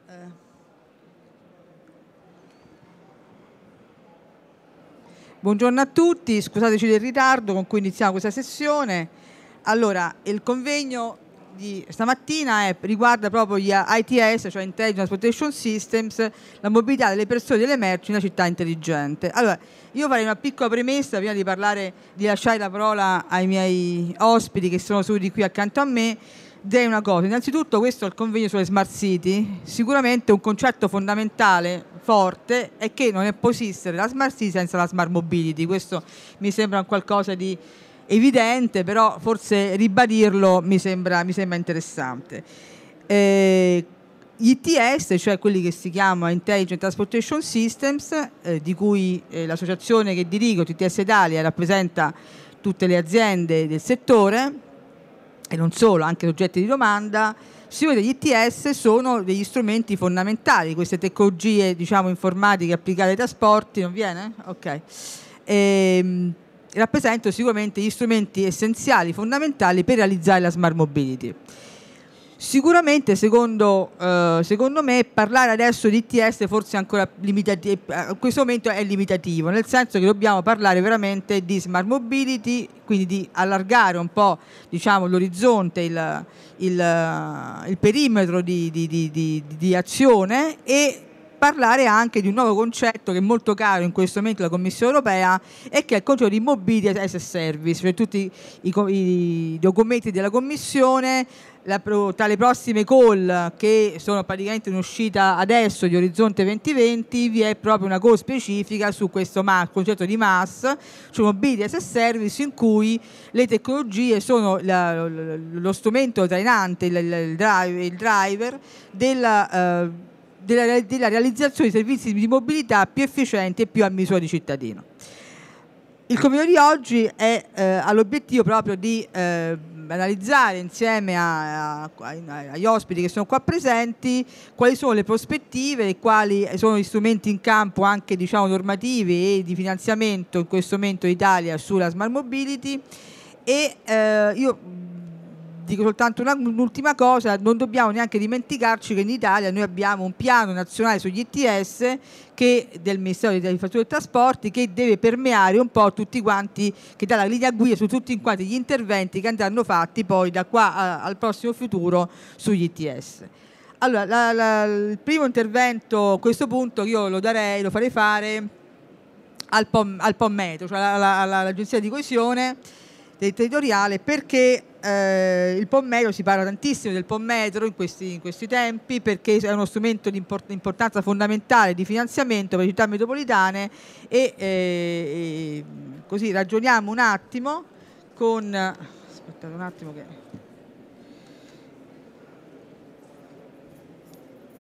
Buongiorno a tutti, scusateci del ritardo con cui iniziamo questa sessione. Allora, il convegno di stamattina riguarda proprio gli ITS, cioè Intelligent Transportation Systems, la mobilità delle persone e delle merci in una città intelligente. Allora, io farei una piccola premessa prima di lasciare la parola ai miei ospiti che sono seduti qui accanto a me. Direi una cosa: innanzitutto questo è il convegno sulle smart city. Sicuramente un concetto fondamentale, forte, è che non può esistere la smart city senza la smart mobility. Questo mi sembra qualcosa di evidente, però forse ribadirlo mi sembra interessante. Gli ITS, cioè quelli che si chiama Intelligent Transportation Systems, di cui l'associazione che dirigo, TTS Italia, rappresenta tutte le aziende del settore e non solo, anche soggetti di domanda. Gli ITS sono degli strumenti fondamentali, queste tecnologie, diciamo, informatiche applicate ai trasporti. Non viene? Ok. Rappresentano sicuramente gli strumenti essenziali, fondamentali per realizzare la smart mobility. Sicuramente, secondo me, parlare adesso di ITS forse ancora limitativo, a questo momento è limitativo, nel senso che dobbiamo parlare veramente di smart mobility, quindi di allargare un po', diciamo, l'orizzonte, il perimetro di azione, e parlare anche di un nuovo concetto che è molto caro in questo momento alla Commissione europea, e che è il concetto di mobility as a service, cioè tutti i documenti della Commissione. Tra le prossime call, che sono praticamente in uscita adesso, di Orizzonte 2020, vi è proprio una call specifica su questo concetto di MaaS, cioè mobility as a service, in cui le tecnologie sono lo strumento trainante, il driver della realizzazione di servizi di mobilità più efficienti e più a misura di cittadino. Il convegno di oggi ha l'obiettivo proprio di analizzare insieme agli ospiti che sono qua presenti quali sono le prospettive e quali sono gli strumenti in campo, anche, diciamo, normativi e di finanziamento in questo momento in Italia sulla smart mobility. E io dico soltanto un'ultima cosa: non dobbiamo neanche dimenticarci che in Italia noi abbiamo un piano nazionale sugli ITS del Ministero delle Infrastrutture e Trasporti, che deve permeare un po' tutti quanti, che dà la linea guida su tutti quanti gli interventi che andranno fatti poi da qua al prossimo futuro sugli ITS. Allora, il primo intervento a questo punto io lo farei fare al POMmetro, cioè all'Agenzia di Coesione Territoriale, perché il POMmetro, si parla tantissimo del POMmetro in questi tempi, perché è uno strumento di importanza fondamentale di finanziamento per le città metropolitane, e così ragioniamo un attimo con... Aspettate un attimo che...